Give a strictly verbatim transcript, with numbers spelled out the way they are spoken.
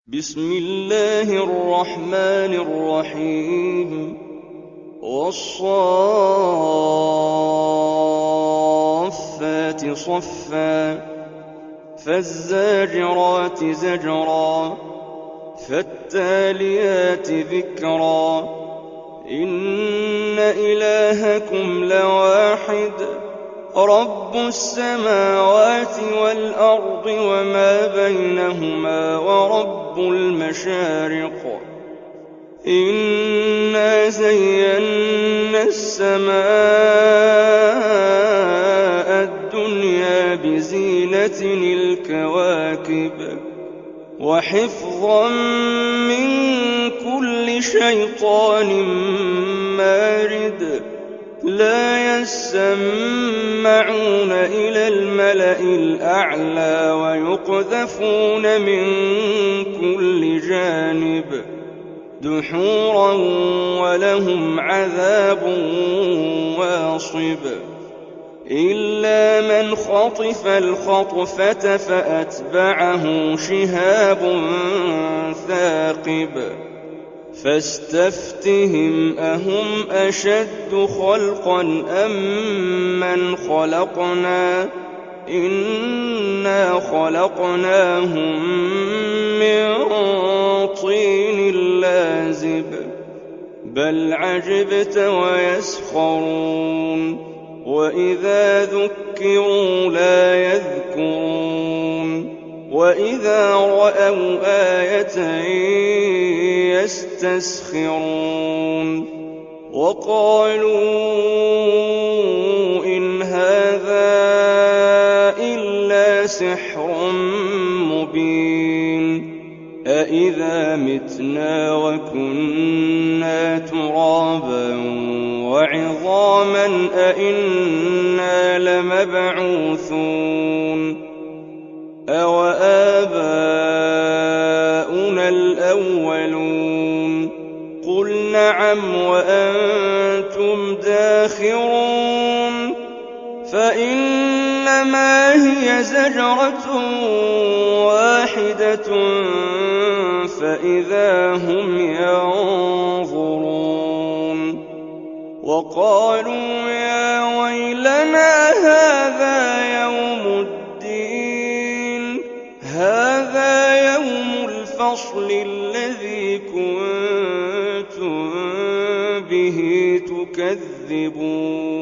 بسم الله الرحمن الرحيم والصافات صفا فالزاجرات زجرا فالتاليات ذكرا إن إلهكم لواحد رب السماوات والأرض وما بينهما ورب المشارق إنا زينا السماء الدنيا بزينة الكواكب وحفظا من كل شيطان مارد لا يسمعون إلى الملأ الأعلى ويقذفون من كل جانب دحورا ولهم عذاب واصب إلا من خطف الخطفة فأتبعه شهاب ثاقب فاستفتهم أهم أشد خلقا أم من خلقنا إنا خلقناهم من طين لازب بل عجبت ويسخرون وإذا ذكروا لا يذكرون وإذا رأوا آية يستسخرون وقالوا إن هذا إلا سحر مبين أإذا متنا وكنا ترابا وعظاما أإنا لمبعوثون أوآباؤنا الأولون قل نعم وأنتم داخرون فإنما هي زجرة واحدة فإذا هم ينظرون وقالوا يا ويلنا هذا يوم الدين هذا يوم الفصل الذي كنتم به تكذبون